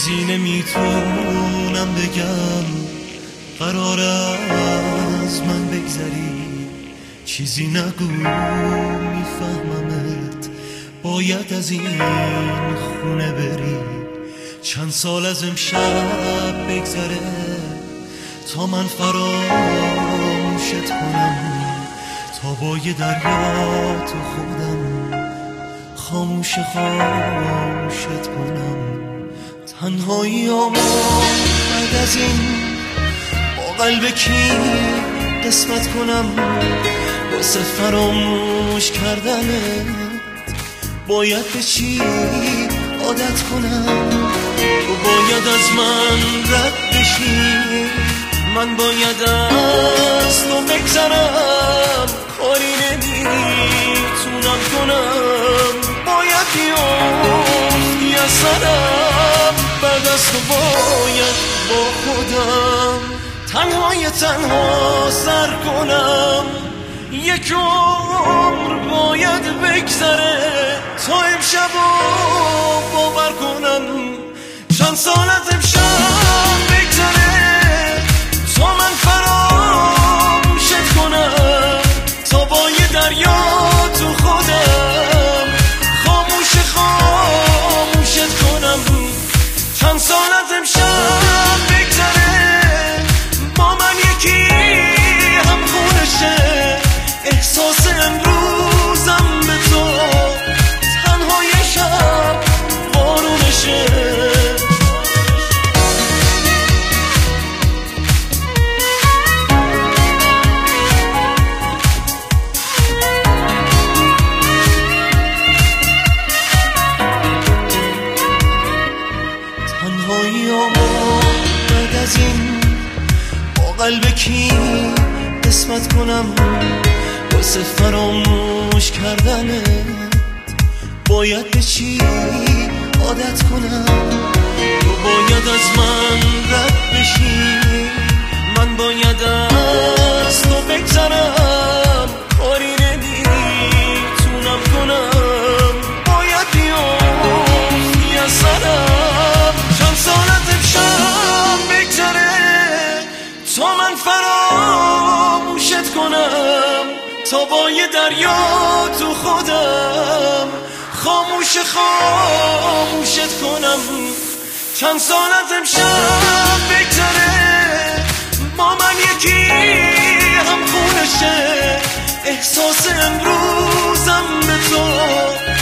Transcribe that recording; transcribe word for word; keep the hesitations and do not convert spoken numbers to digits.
چیزی نمیتونم بگم، قرار از من بگذری، چیزی نگو میفهممت، باید از این خونه بری. چند سال از امشب بگذره تا من فراموشت کنم، تا با یه دریا تو خودم خاموش خاموشت کنم. تنهایی آمان بعد از این با قلب کی قسمت کنم، واسه فراموش کردنت باید به چی عادت کنم. تو باید از من رد بشی، من باید از تو بگذرم، کاری نمیتونم کنم، باید بیافتی از سرم، بعد از تو باید با خودم تنهای تنها سر کنم. یک عمر باید بگذره تا امشب رو باور کنم، چند سال از امشب بگذره تا من فراموشت کنم، تا با یه دریا تو خودم خاموش خاموشت کنم. چند سال از امشب بگذره با من یکی هم خونشه، احساس امروزم به تو تنهای شب بارونشه. تنهایی آما بعد از این با قلب کی قسمت کنم، واسه فراموش کردنت باید به چی عادت کنم. تو باید از من رد بشی، من باید از تو بگذرم، کاری نمیتونم کنم، باید بیافتی از سرم. چند سال از امشب بگذره تا من فراموشت کنم، تا با یه دریا تو خودم خاموش خاموشت کنم. چند سال از امشب بگذره با من یکی هم خونشه، احساس امروزم به تو